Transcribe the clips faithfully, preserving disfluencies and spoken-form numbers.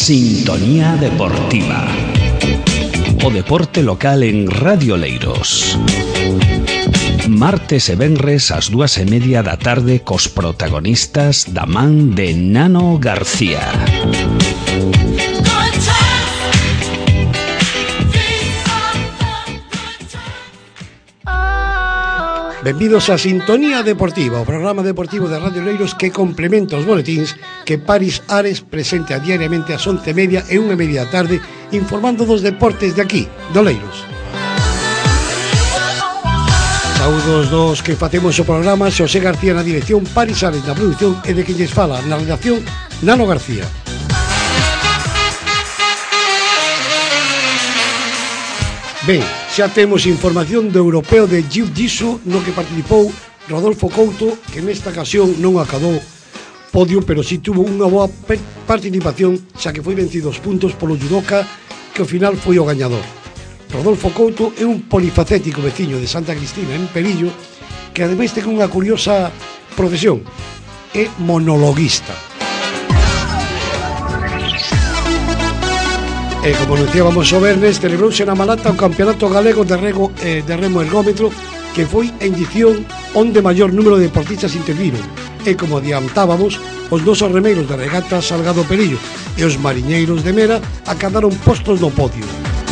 Sintonía Deportiva. O deporte local en Radio Oleiros. Martes e venres ás dúas e media da tarde cos protagonistas da man de Nano García. Benvidos a Sintonía Deportiva, o programa deportivo de Radio Oleiros que complementa os boletíns que Paris Ares presenta diariamente ás once e media e unha e media da tarde, informando dos deportes de aquí, de Oleiros. Saúdos dos que facemos o programa, Xosé García na dirección, Paris Ares na produción e de que lles fala na redacción, Nano García. Ben, xa temos información do europeo de Jiu-Jitsu no que participou Rodolfo Couto, que nesta ocasión non acadou podio, pero si tuvo unha boa participación, xa que foi vencido os puntos polo judoka, que ao final foi o gañador. Rodolfo Couto é un polifacético veciño de Santa Cristina, en Perillo, que ademais ten unha curiosa profesión, é monologuista. E como anunciábamos o vernes, celebrouse na Malata o Campeonato Galego de, rego, eh, de Remo Ergómetro, que foi a edición onde maior número de deportistas interviron. E como adiantábamos, os nosos remeiros de regata Salgado Perillo e os mariñeiros de Mera acadaron postos no podio.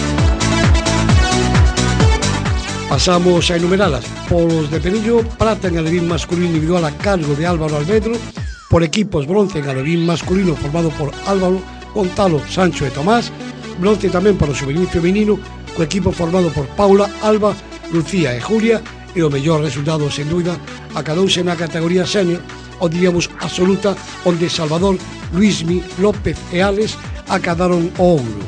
Pasamos a enumeralas. Polos de Perillo, prata en alevín masculino individual a cargo de Álvaro Alvedro, por equipos bronce en alevín masculino formado por Álvaro, Gonzalo, Sancho e Tomás, bronce tamén para o juvenil feminino, co equipo formado por Paula, Alba, Lucía e Julia, e o mellor resultado, sen dúbida, acadouse na categoría senior, ou diríamos absoluta, onde Salvador, Luismi, López e Alex acadaron o ouro.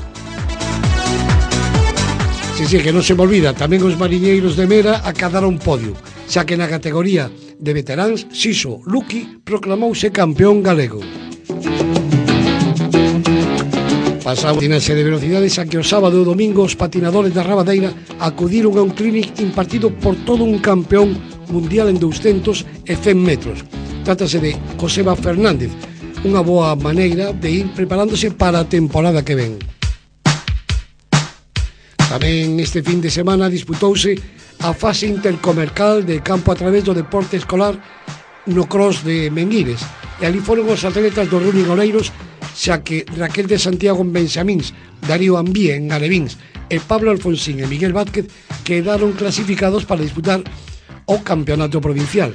Si, si, que non se me olvida, tamén os mariñeiros de Mera acadaron podio, xa que na categoría de veteráns, Siso Luqui proclamouse campeón galego. Pasamos a patinaxe de velocidades a que o sábado e o domingo os patinadores da Rabadeira acudiron a un clinic impartido por todo un campeón mundial en douscentos e cen metros. Trátase de Joseba Fernández, unha boa maneira de ir preparándose para a temporada que ven. Tamén este fin de semana disputouse a fase intercomarcal de campo a través do deporte escolar no cross de Menguires, e ali foron os atletas do Running Oleiros, xa que Raquel de Santiago en Benxamíns, Darío Ambía en Alevíns e Pablo Alfonsín e Miguel Vázquez quedaron clasificados para disputar o campeonato provincial.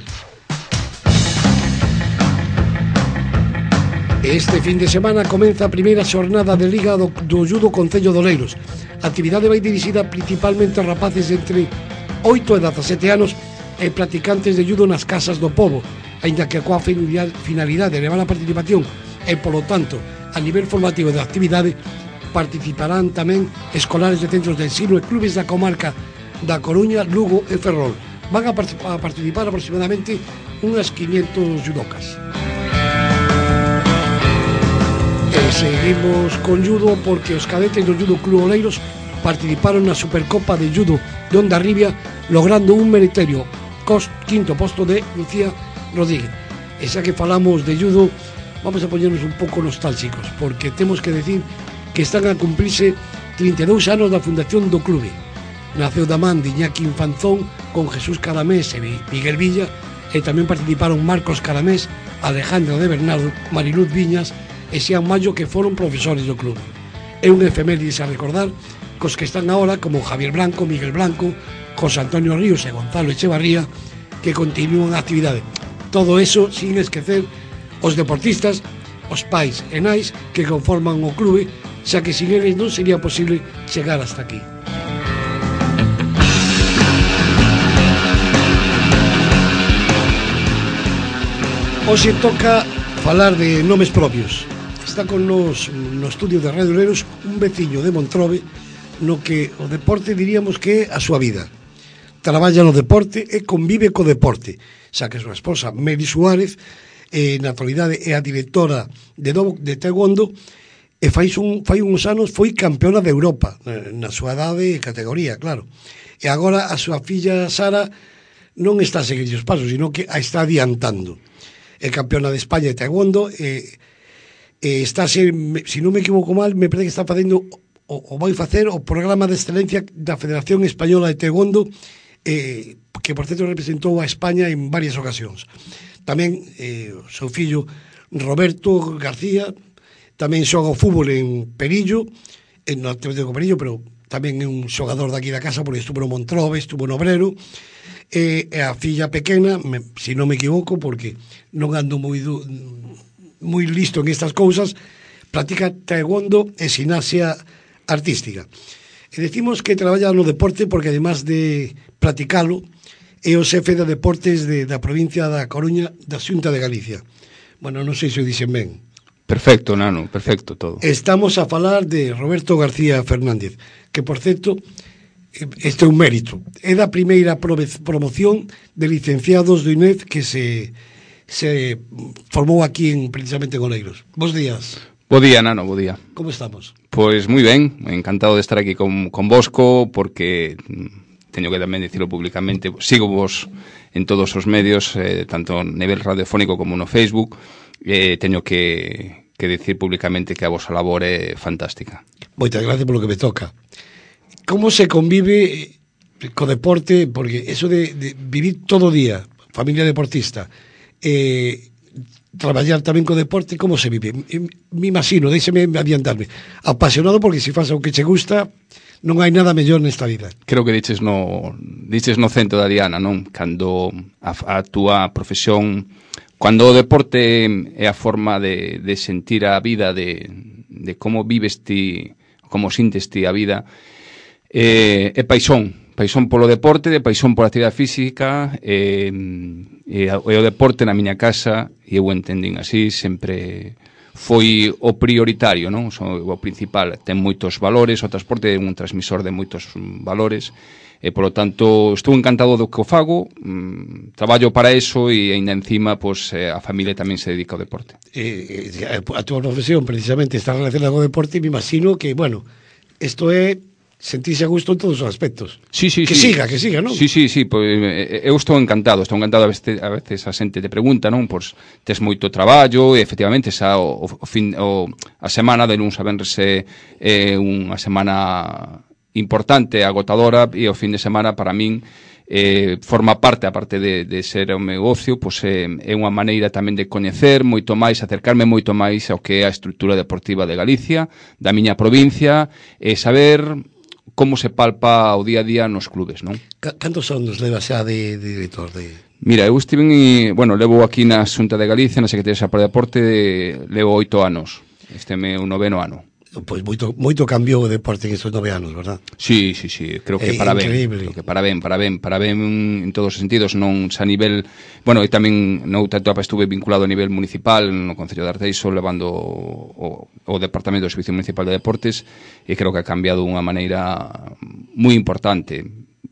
Este fin de semana comeza a primeira xornada de Liga do, do Judo Concello de Oleiros. A actividade vai dirixida principalmente a rapaces entre oito e dezasete anos e practicantes de judo nas casas do pobo, aínda que coa finalidade de levar a participación e, polo tanto, a nivel formativo da actividade, participarán tamén escolares de centros de ensino e clubes da comarca da Coruña, Lugo e Ferrol. Van a participar aproximadamente unhas quinientos judocas. E seguimos con judo porque os cadetes do Judo Club Oleiros participaron na Supercopa de Judo de Hondarribia, logrando un meritorio quinto posto de Lucía Rodríguez. E xa que falamos de judo, vamos a poñernos un pouco nostálxicos, porque temos que decir que están a cumplirse trinta e dous anos da fundación do clube. Naceu da man de Iñaki Infanzón con Jesús Caramés e Miguel Villa, e tamén participaron Marcos Caramés, Alejandro de Bernardo, Mariluz Viñas e Xian Mayo, que foron profesores do clube. É un efemérides a recordar cos que están agora como Javier Blanco, Miguel Blanco, José Antonio Ríos e Gonzalo Echevarría, que continúan a actividade. Todo eso sin esquecer os deportistas, os pais e nais que conforman o clube, xa que sin eles non sería posible chegar hasta aquí. Hoxe toca falar de nomes propios. Está con nos no estudio de Radio Oleiros un veciño de Montrobe, no que o deporte diríamos que é a súa vida. Traballa no deporte e convive co deporte, xa que a súa esposa Meli Suárez eh, na actualidade é a directora de, do, de Taekwondo e fai, un, fai uns anos foi campeona de Europa na súa edade e categoría, claro, e agora a súa filla Sara non está a seguir os pasos, sino que a está adiantando. É campeona de España de Taekwondo e, eh, está, se, se non me equivoco mal, me parece que está facendo o, o vai facer o programa de excelencia da Federación Española de Taekwondo, eh, que por certo representou a España en varias ocasións. Tamén eh, o seu fillo Roberto García tamén xoga o fútbol en Perillo, en no Atlético Perillo, pero tamén é un xogador daqui da casa, porque estuvo no Montrobe, estuvo no Obrero, e, e a filla pequena, me, se non me equivoco, porque non ando moi du, moi listo en estas cousas, practica taekwondo e gimnasia artística. E decimos que traballa no deporte porque, además de practicalo, é o xefe de deportes de, da provincia da Coruña, da Xunta de Galicia. Bueno, non sei se o dixen ben. Perfecto, Nano, perfecto todo. Estamos a falar de Roberto García Fernández, que, por certo, este é un mérito. É da primeira promoción de licenciados do I N E F que se, se formou aquí en, precisamente en Oleiros. Bos días. Bo día, Nano, bo día. Como estamos? Pois moi ben, encantado de estar aquí con, con Bosco, porque teño que tamén dicirlo públicamente, sigo vos en todos os medios, eh, tanto a nivel radiofónico como no Facebook, eh, teño que, que dicir públicamente que a vosa labor é fantástica. Moitas gracias polo que me toca. Como se convive co deporte, porque eso de, de vivir todo o día, familia deportista, eh, traballar tamén co deporte, como se vive? Me imagino, deixeme adiantarme, apasionado, porque se faz o que che gusta, non hai nada mellor nesta vida. Creo que dices no, dices no centro da Diana, non? Cando a, a túa profesión, cando o deporte é a forma de, de sentir a vida, de, de como vives ti, como sintes ti a vida, é, é paixón, paixón polo deporte, de paixón pola actividade física, e, e, e o deporte na miña casa, e eu entendín así, sempre foi o prioritario, non? O principal. Ten moitos valores, o transporte é un transmisor de moitos valores, e, polo tanto, estou encantado do que o fago, mmm, traballo para eso, e ainda encima, pues, a familia tamén se dedica ao deporte. Eh, a túa profesión, precisamente, está relacionada co deporte, e me imagino que, bueno, isto é sentirse a gusto en todos os aspectos. Sí, sí, que sí. siga, que siga, non? Sí, sí, sí, pois eu estou encantado, estou encantado, a veces, a veces a xente te pregunta, non? Pois tes moito traballo, e efectivamente xa o, o, fin, o a semana de luns a venres é, é unha semana importante, agotadora, e o fin de semana para min eh, forma parte, aparte de, de ser o meu ocio, pois é, é unha maneira tamén de coñecer moito máis, acercarme moito máis ao que é a estrutura deportiva de Galicia, da miña provincia, e saber como se palpa o día a día nos clubes, non? Cantos anos leva xa de, de director de... Mira, eu estive, en, bueno, levo aquí na Xunta de Galicia, na Secretaría para o Deporte, levo oito anos. Este é o meu noveno ano. Pois moito, moito cambiou o deporte en estes nove anos, verdad? Sí, sí, sí, creo que é para ben, increíble. creo que para ben, para ben, para ben en todos os sentidos, non xa a nivel, bueno, e tamén noutra etapa estuve vinculado a nivel municipal no Concello de Arteixo, levando o, o Departamento de Servicio Municipal de Deportes, e creo que ha cambiado unha maneira moi importante.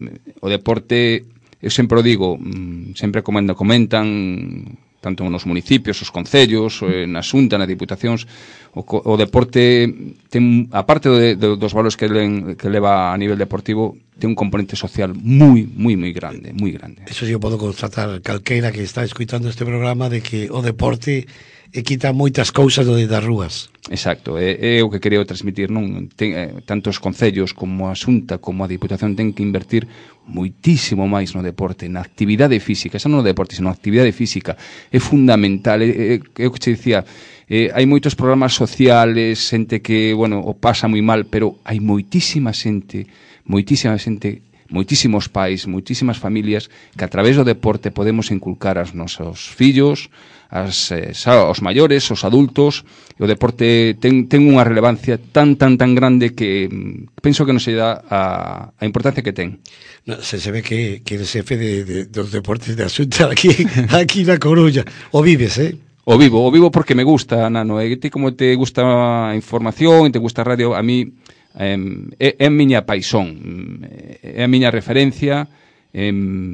O deporte, eu sempre o digo, sempre comentan, comentan tanto nos municipios, os concellos, na Xunta, nas diputacións, o, o deporte ten, aparte de, de, dos valores que, len, que leva a nivel deportivo, ten un componente social moi, moi, moi grande, moi grande. Eso sí, eu podo constatar calqueira que está escuitando este programa, de que o deporte e quita moitas cousas do de das rúas. Exacto, é, é o que quería transmitir, non? Ten, eh, tanto os concellos como a Xunta como a Diputación ten que invertir moitísimo máis no deporte, na actividade física, xa non no deporte, sino na actividade física. É fundamental, é, é, é o que te dicía, eh, hai moitos programas sociales, xente que, bueno, o pasa moi mal, pero hai moitísima xente, moitísima xente, moitísimos pais, moitísimas familias que a través do deporte podemos inculcar aos nosos fillos, as, eh, os maiores, os adultos, e o deporte ten, ten unha relevancia tan, tan, tan grande que mm, penso que non se dá a, a importancia que ten. No, se, se ve que, que eres xefe de, de, dos deportes de Asunta aquí, aquí na Coruña. O vives, eh? O vivo, o vivo porque me gusta, Nano. E ti como te gusta a información, e te gusta a radio, a mí eh, é, é a miña paixón, é a miña referencia. Eh,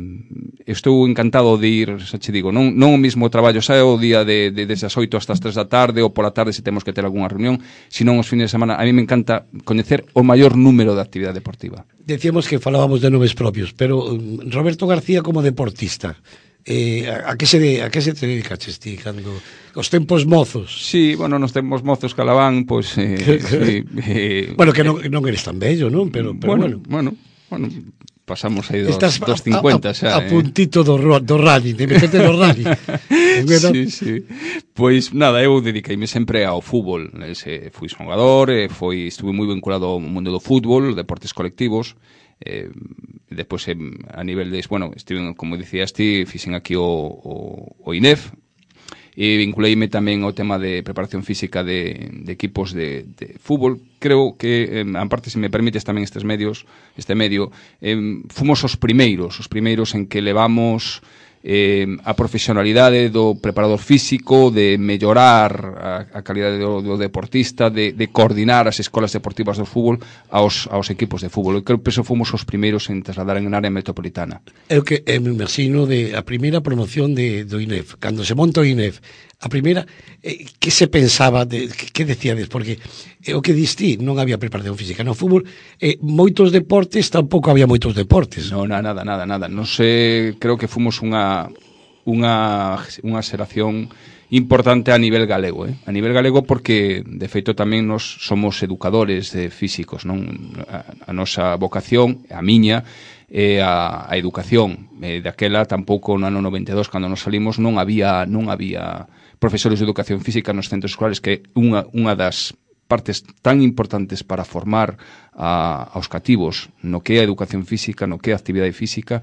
estou encantado de ir, xa che digo, non, non o mismo traballo xa o día de, de desde as oito hasta as tres da tarde, ou pola tarde se temos que ter algunha reunión, senón os fines de semana. A mí me encanta coñecer o maior número de actividade deportiva. Decíamos que falábamos de nomes propios, pero um, Roberto García como deportista, Eh, a, a que se de, a que se te dedicaches ti cando os tempos mozos? Sí, bueno, nos tempos mozos calabán, pois eh, sí, eh, bueno, que non, non eres tan bello, non? Pero, pero bueno, bueno, bueno, bueno pasamos aí dos, estás dos cincuenta a, xa. A, a puntito do, do rally, de meterte no rally. Sí, sí. Pois nada, eu dediqueime sempre ao fútbol. Ese, fui xogador, e foi, estuve moi vinculado ao mundo do fútbol, deportes colectivos. Eh, despois eh, a nivel de, bueno, estive, como dicías ti, fixen aquí o, o, o I N E F, e vinculeime tamén ao tema de preparación física de, de equipos de, de fútbol. Creo que, eh, en parte, se me permites tamén estes medios, este medio, eh, fomos os primeiros, os primeiros en que levamos eh, a profesionalidade do preparador físico, de mellorar a, a calidade do, do deportista, de, de coordinar as escolas deportivas do fútbol aos, aos equipos de fútbol. Eu creo que eso fomos os primeiros en trasladar en área metropolitana. Eu que eh, me imagino de a primeira promoción de, do I N E F, cando se monta o I N E F, a primeira, eh, que se pensaba, de, que, que decíades? Porque eh, o que diste, non había preparación física no fútbol, eh, moitos deportes, tampouco había moitos deportes. Non, nada, nada, nada. Non sei, creo que fomos unha unha unha xeración importante a nivel galego, eh? A nivel galego porque, de feito, tamén nos somos educadores de físicos, non? A, a nosa vocación, a miña, é a, a educación. E daquela tampouco no ano noventa e dos, cando nos salimos, non había non había profesores de educación física nos centros escolares, que unha, unha das partes tan importantes para formar a, aos cativos no que é a educación física, no que é a actividade física.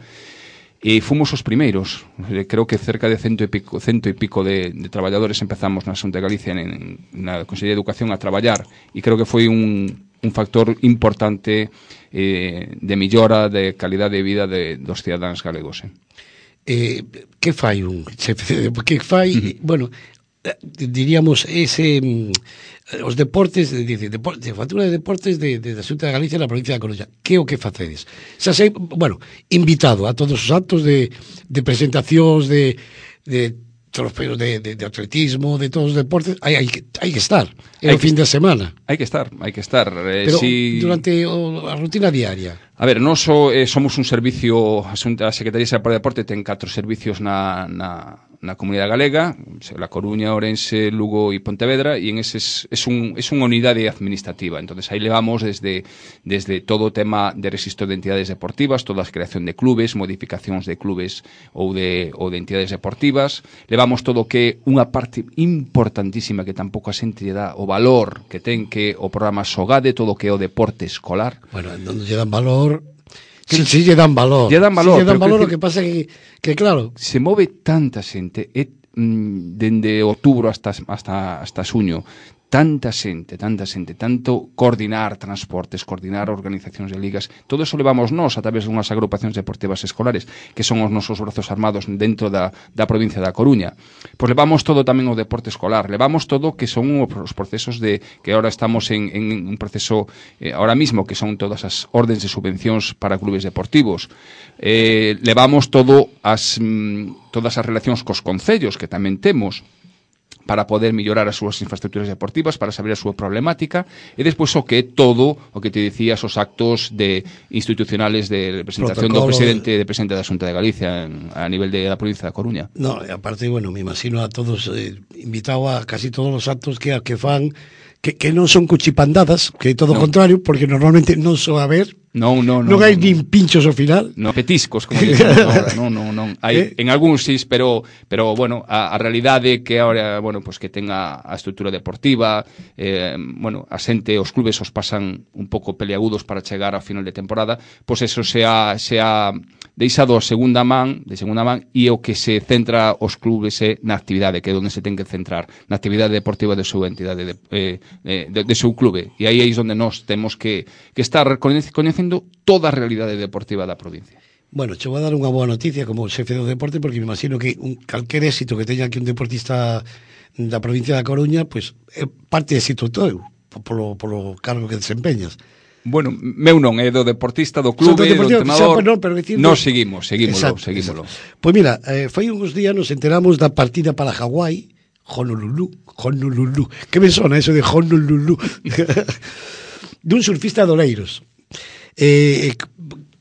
E fomos os primeiros, creo que cerca de cento e pico, cento e pico de, de traballadores empezamos na Xunta de Galicia, en, na Consellería de Educación, a traballar, e creo que foi un, un factor importante eh, de millora de calidade de vida de, dos cidadáns galegos. Eh. Eh, que fai un chefe? Que fai, uh-huh. bueno, diríamos ese mm, os deportes de, de, de, de factura de deportes de, de, da Xunta de Galicia na provincia da Coruña. Que o que facedes? Xa sei, bueno, invitado a todos os actos de, de presentacións de, de trofeos de, de, de atletismo, de todos os deportes, hai, hai, que, hai que estar, é o fin de semana. Hai que estar, hai que estar. Eh, Pero si... durante o, a rutina diaria. A ver, nós so, eh, somos un servicio, a Secretaría de Saúde e Deporte ten catro servicios na, na, na comunidade galega, La Coruña, Ourense, Lugo e Pontevedra, e en eses es un es unha unidade administrativa. Entonces aí levamos desde desde todo o tema de registro de entidades deportivas, toda a creación de clubes, modificacións de clubes ou de ou de entidades deportivas. Levamos todo o que unha parte importantísima que tampouco a xente lle dá o valor que ten, que o programa Sogade, todo o que é o deporte escolar. Bueno, non lle dan valor. Si, si lle dan valor. Lle dan valor, si lle dan valor, que, o que pasa que, que claro, se move tanta xente, e mm, dende outubro hasta hasta hasta xuño, tanta xente, tanta xente, tanto coordinar transportes, coordinar organizacións de ligas, todo eso levamos nós a través dunhas agrupacións deportivas escolares, que son os nosos brazos armados dentro da, da provincia da Coruña. Pois levamos todo tamén o deporte escolar, levamos todo que son os procesos de, que ahora estamos en, en un proceso, eh, ahora mismo, que son todas as ordes de subvencións para clubes deportivos. Eh, levamos todo as, mm, todas as relacións cos concellos, que tamén temos, para poder mellorar as súas infraestructuras deportivas, para saber a súa problemática, e despois o que é todo o que te dicías, os actos de institucionales de representación do presidente de presidente da Xunta de Galicia en, a nivel de da provincia da Coruña. No, aparte, bueno, me imagino a todos eh, invitado a casi todos os actos que que fan que, que non son cuchipandadas, que é todo o no. contrario, porque normalmente non so a ver. Non, non, non. Non hai no, nin pinchos ao final. Non, petiscos, como dicen agora. Non, non, non. Hai, eh? En algúns sí, pero, pero bueno, a, a realidade que ahora, bueno, pues que tenga a estrutura deportiva, eh, bueno, a xente, os clubes os pasan un pouco peleagudos para chegar ao final de temporada, pois pues eso se ha, se ha deixado a segunda man, de segunda man, e o que se centra os clubes é na actividade, que é onde se ten que centrar, na actividade deportiva de súa entidade, de, eh, de, de seu clube. E aí é onde nós temos que, que estar coñecendo toda a realidade deportiva da provincia. Bueno, che vou a dar unha boa noticia como xefe do deporte, porque me imagino que un calquer éxito que teña aquí un deportista da provincia da Coruña, pues é parte de éxito todo, polo, polo cargo que desempeñas. Bueno, meu non, é do deportista, do clube, do entrenador. No, pero decir, nos seguimos, seguímolo, exacto, seguímolo. Pois pues mira, eh, foi uns días nos enteramos da partida para Hawái, Honolulu, Honolulu. Que me sona eso de Honolulu? Dun surfista de Oleiros. Eh,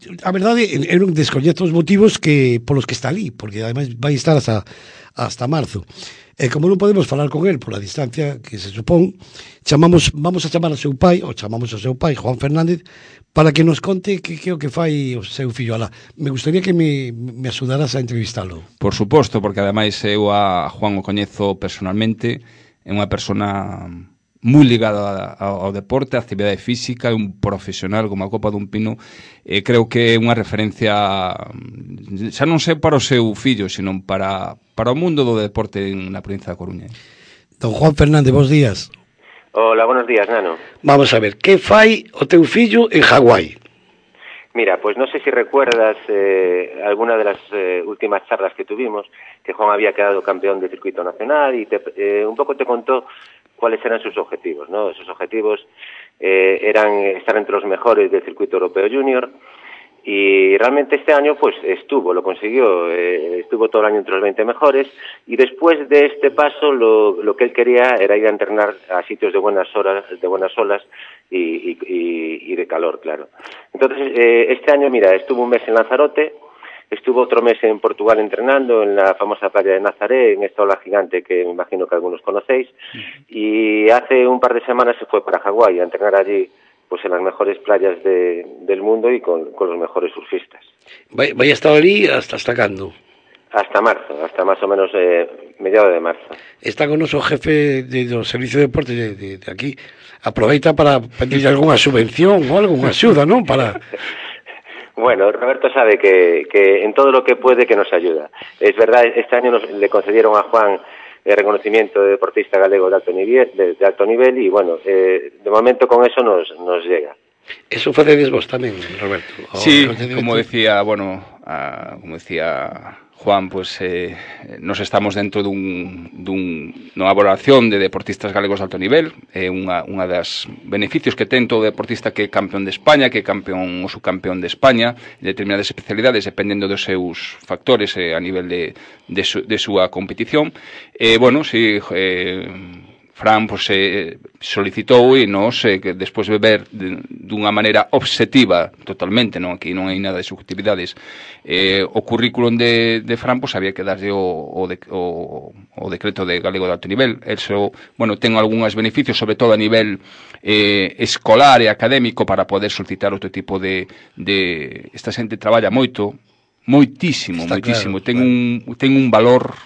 a verdade, eu non descoñezo os motivos que polos que está ali, porque ademais vai estar hasta, hasta marzo. E como non podemos falar con el pola distancia que se supón, chamamos, vamos a chamar a seu pai, ou chamamos ao seu pai, Juan Fernández, para que nos conte que que o que fai o seu fillo alá. Me gustaría que me, me axudaras a entrevistalo. Por suposto, porque ademais eu a Juan o coñezo personalmente, é unha persona moi ligada ao, ao deporte, á actividade física, é un profesional como a copa dun pino, e creo que é unha referencia xa non sei para o seu fillo, sino para, para o mundo do deporte na provincia da Coruña. Don Juan Fernández, bons días. Hola, buenos días, Nano. Vamos a ver, que fai o teu fillo en Hawái? Mira, pues no sé si recuerdas eh, alguna de las eh, últimas charlas que tuvimos, que Juan había quedado campeón de circuito nacional y te, eh, un poco te contó cuáles eran sus objetivos, ¿no? Sus objetivos eh, eran estar entre los mejores del circuito europeo junior y realmente este año pues estuvo, lo consiguió, eh, estuvo todo el año entre los veinte mejores y después de este paso lo, lo que él quería era ir a entrenar a sitios de buenas horas, de buenas olas y, y, y, y de calor, claro. Entonces eh, este año, mira, estuvo un mes en Lanzarote, estuvo otro mes en Portugal entrenando en la famosa playa de Nazaré, en esta ola gigante que me imagino que algunos conocéis, y hace un par de semanas se fue para Hawái a entrenar allí pues en las mejores playas de, del mundo y con, con los mejores surfistas. Vai, vai estar ali hasta hasta cando? Hasta marzo, hasta más o menos eh, mediados de marzo. Está con noso jefe de, do Servicio de Deporte de, de, de aquí. Aproveita para pedirle algunha subvención ou algunha axuda, non? Para... Bueno, Roberto sabe que, que en todo lo que puede que nos ayuda. Es verdad, este año nos, le concedieron a Juan el reconocimiento de deportista galego de alto nivel, de, de alto nivel y bueno, eh, de momento con eso nos, nos llega. Eso facedes vos tamén, Roberto. Sí, como decía, bueno, a, como decía Juan, pues eh, nos estamos dentro dun, dun, dunha valoración de deportistas galegos de alto nivel, é eh, unha, unha das beneficios que ten todo deportista que é campeón de España, que é campeón ou subcampeón de España, de determinadas especialidades, dependendo dos seus factores eh, a nivel de, de, su, de súa competición. Eh, bueno, si... Eh, Fran pues, eh, solicitou e nos eh, que despois de ver de, dunha maneira obxectiva totalmente, non aquí non hai nada de subjetividades, eh, o currículum de, de Fran pues, había que darlle o, o, de, o, o decreto de galego de alto nivel. Eso, bueno, ten algúns beneficios, sobre todo a nivel eh, escolar e académico, para poder solicitar outro tipo de, de... Esta xente traballa moito, moitísimo, Está moitísimo. Claro, ten, claro. un, ten un valor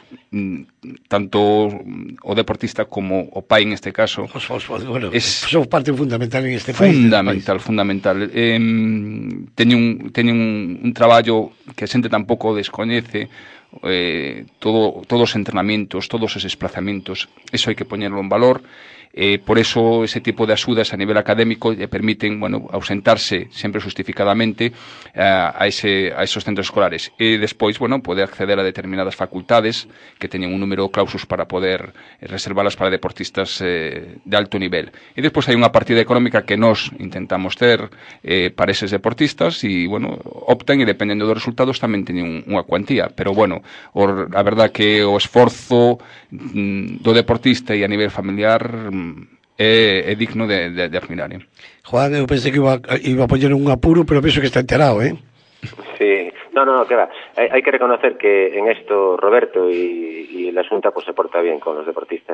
tanto o deportista como o pai en este caso. Os, os, bueno, es son parte fundamental en este país. Fundamental, país. fundamental. Eh, teñen un, teñen un, un traballo que a xente tampouco descoñece, eh, todo, todos os entrenamientos, todos os desplazamientos, eso hai que poñerlo en valor. Eh, por eso ese tipo de axudas a nivel académico lle permiten, bueno, ausentarse sempre justificadamente eh, a, ese, a esos centros escolares e despois, bueno, poder acceder a determinadas facultades que teñen un número de clausos para poder eh, reservalas para deportistas eh, de alto nivel. E despois hai unha partida económica que nós intentamos ter eh, para eses deportistas e, bueno, optan e dependendo dos resultados tamén teñen unha cuantía, pero, bueno, o, a verdad que o esforzo mm, do deportista e a nivel familiar É, é digno de, de, de admirar, eh? Juan, eu pensei que iba, iba a poñer un apuro, pero penso que está enterado, eh? Sí, no, no, no, que va. Hay, hay que reconocer que en esto Roberto y, y la Xunta pues se porta bien con los deportistas.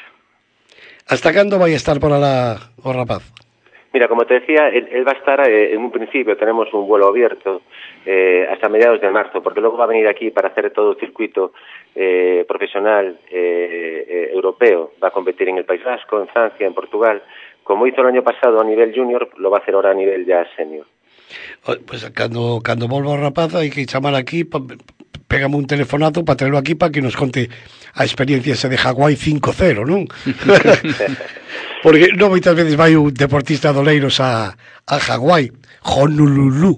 ¿Hasta cando vai estar por la o rapaz? Mira, como te decía, él, él va a estar, eh, en un principio tenemos un vuelo abierto eh, hasta mediados de marzo, porque luego va a venir aquí para hacer todo el circuito eh, profesional eh, eh, europeo. Va a competir en el País Vasco, en Francia, en Portugal. Como hizo el año pasado a nivel junior, lo va a hacer ahora a nivel ya senior. Pues cando, cando volva o rapaz hai que chamar aquí, pa, pégame un telefonazo para traerlo aquí para que nos conte a experiencia esa de Hawái cinco cero, non? Porque non moitas veces vai un deportista de Oleiros a, a Hawái, Honolulu.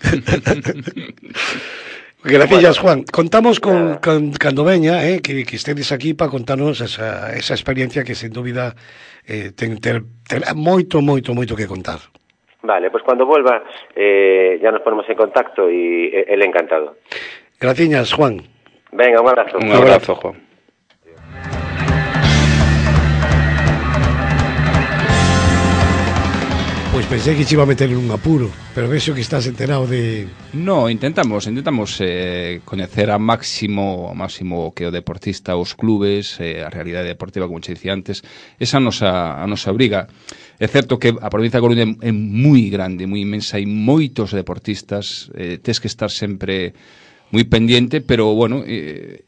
Gracias, Juan. Contamos con, con cando veña, eh, que, que estedes aquí para contarnos esa, esa experiencia que, sin dúbida, eh, ten, ter, ter moito, moito, moito que contar. Vale, pues cuando vuelva eh, ya nos ponemos en contacto y eh, él encantado. Gracias, Juan. Venga, un abrazo. Un abrazo, Juan. Pois Pensei que se iba a meter en un apuro, pero vexo que estás enterado de... No, intentamos, intentamos eh, coñecer a máximo, a máximo que o deportista, os clubes, eh, a realidade deportiva, como che dicía antes, esa a nosa, a nosa obriga. É certo que a provincia de Coruña é moi grande, moi inmensa, hai moitos deportistas, eh, tes que estar sempre moi pendiente, pero, bueno... Eh,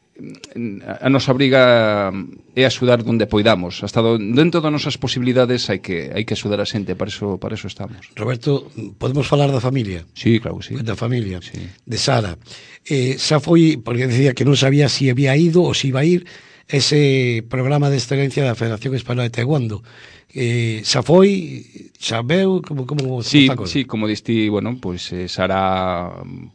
a nosa obriga é axudar onde poidamos, hasta do, dentro das nosas posibilidades hai que hai que axudar a xente, para eso para eso estamos. Roberto, podemos falar da familia? Sí, claro que sí. Da familia, sí. De Sara. Eh, xa foi, porque decía que non sabía si había ido ou si iba a ir ese programa de excelencia da Federación Española de Taekwondo. Eh, xa foi, xa veu, como, como sí, sí, como diste, bueno, pois pues, eh, Sara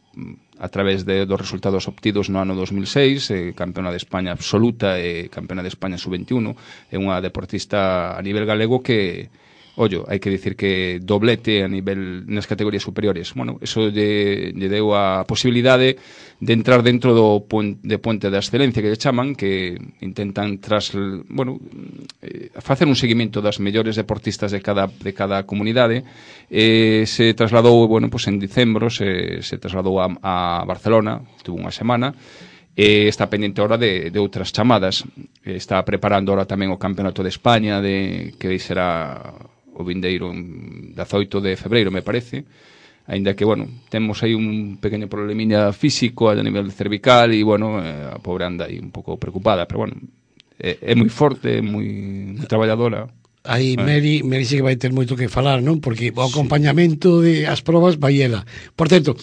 a través de, dos resultados obtidos no ano dos mil seis, eh, campeona de España absoluta e eh, campeona de España sub veintiuno, é unha deportista a nivel galego que, ollo, hai que dicir que doblete a nivel nas categorías superiores. Bueno, eso lle, lle deu a posibilidade de entrar dentro do puente, de puente da excelencia que lle chaman, que intentan tras, bueno, eh, facer un seguimento das mellores deportistas de cada de cada comunidade. Eh, se trasladou, bueno, pues en dicembro se, se trasladou a, a Barcelona, estuvo unha semana, e está pendente ahora de, de outras chamadas. Está preparando ahora tamén o Campeonato de España, de que será o vindeiro dezaoito de febreiro, me parece, aínda que, bueno, temos aí un pequeno problemiña físico a nivel cervical e, bueno, eh, a pobre anda aí un pouco preocupada, pero, bueno, é, é moi forte, moi, moi traballadora. Aí Mary, Mary sí que vai ter moito que falar, non? Porque o acompañamento de as probas vai ela. Por certo,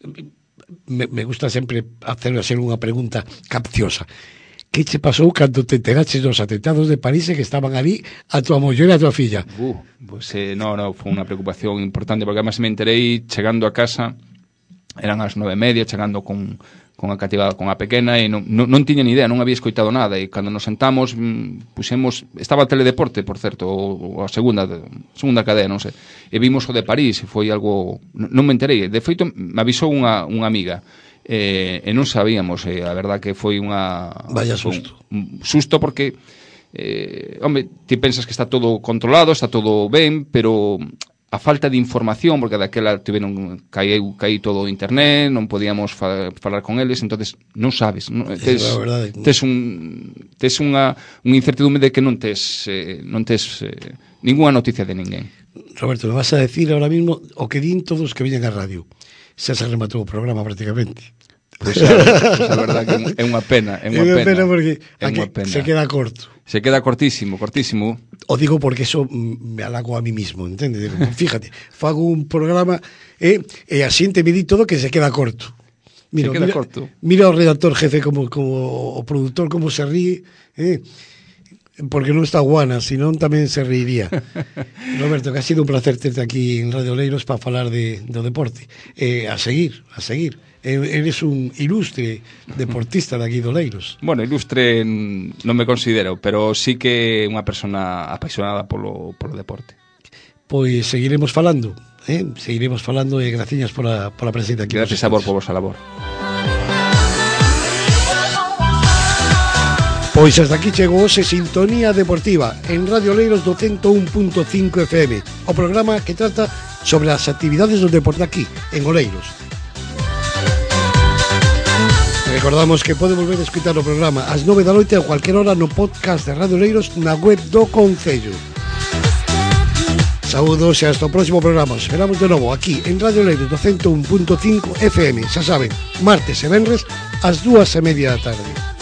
me, me gusta sempre hacer, hacer unha pregunta capciosa. Que che pasou cando te enteraches dos atentados de París e que estaban ali a tua muller e a tua filla? Uh, pues, eh, no, no, foi unha preocupación importante, porque además me enterei chegando a casa, eran as nove e media, chegando con... con a cativa, con a pequena, e non, non, non tiña ni idea, non había escoitado nada, e cando nos sentamos, pusemos, estaba a Teledeporte, por certo, ou a segunda segunda cadea, non sei, e vimos o de París, e foi algo, non me enterei, de feito, me avisou unha, unha amiga, e, e non sabíamos, e a verdad que foi unha... Vaya susto. Un, un susto porque, eh, home, ti pensas que está todo controlado, está todo ben, pero... a falta de información, porque daquela tiveron caíu, caí todo o internet, non podíamos fa, falar con eles, entonces non sabes, non, tes, é tes un tes unha unha incertidumbre de que non tes eh, non tes eh, ninguna noticia de ninguén. Roberto, me vas a decir ahora mismo o que din todos os que viñen á radio. Xa se rematou o programa prácticamente. Pois pues, a verdade que é unha pena, é unha pena, pena porque é unha pena. Se queda corto. Se queda cortísimo, cortísimo. O digo porque eso me halago a mí mismo, entende? Fíjate, fago un programa e, e a xente me di todo que se queda corto. Mira, se queda mira, corto. Mira o redactor jefe como, como o produtor como se ríe, eh? Porque non está guana, senón tamén se reiría. Roberto, que ha sido un placer terte aquí en Radio Oleiros para falar de, do deporte. Eh, a seguir, a seguir. Eres un ilustre deportista de aquí de Oleiros. Bueno, ilustre non me considero, pero sí que unha persona apaixonada polo, polo deporte. Pois seguiremos falando, eh? seguiremos falando e graciñas por a, por a presencia aquí. Gracias a vos por vosa labor. Pois hasta aquí chegou hoxe Sintonía Deportiva en Radio Oleiros do ciento un punto cinco F M, o programa que trata sobre as actividades do deporte aquí, en Oleiros. Recordamos que pode volver a escutar o programa ás nove da noite a cualquier hora no podcast de Radio Oleiros na web do Concello. Saúdos e hasta o próximo programa. Os esperamos de novo aquí en Radio Oleiros do ciento un punto cinco F M. Xa saben, martes e venres ás dúas e media da tarde.